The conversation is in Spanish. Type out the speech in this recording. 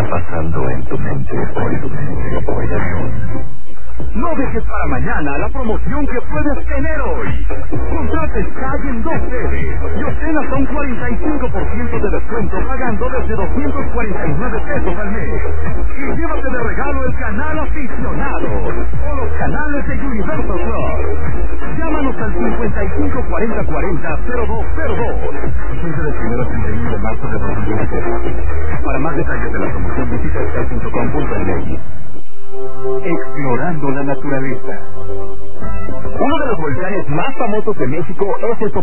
pasando en tu mente hoy? No dejes para mañana la promoción que puedes tener hoy. Contrate Sky en 2 sedes y obtén hasta un 45% de descuento pagando desde 249 pesos al mes. Y llévate de regalo el canal aficionado o los canales de Universal Plus. Llámanos al 554040-0202. Vigencia del 1 al 31 de marzo de 2020. Para más detalles de la promoción visita sky.com.mx. Explorando la naturaleza. Uno de los volcanes más famosos de México es el